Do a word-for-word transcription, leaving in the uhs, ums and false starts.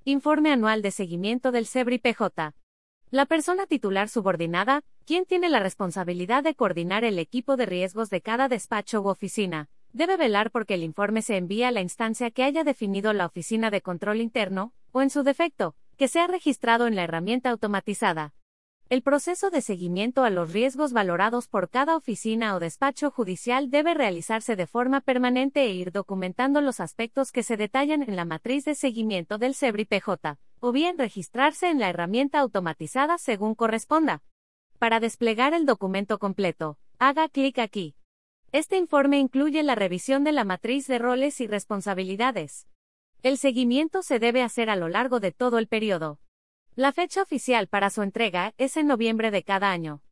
Informe anual de seguimiento del SEBRI-P J. La persona titular subordinada, quien tiene la responsabilidad de coordinar el equipo de riesgos de cada despacho u oficina, debe velar porque el informe se envíe a la instancia que haya definido la Oficina de Control Interno, o en su defecto, que sea registrado en la herramienta automatizada. El proceso de seguimiento a los riesgos valorados por cada oficina o despacho judicial debe realizarse de forma permanente e ir documentando los aspectos que se detallan en la matriz de seguimiento del SEBRI-P J, o bien registrarse en la herramienta automatizada según corresponda. Para desplegar el documento completo, haga clic aquí. Este informe incluye la revisión de la matriz de roles y responsabilidades. El seguimiento se debe hacer a lo largo de todo el periodo. La fecha oficial para su entrega es en noviembre de cada año.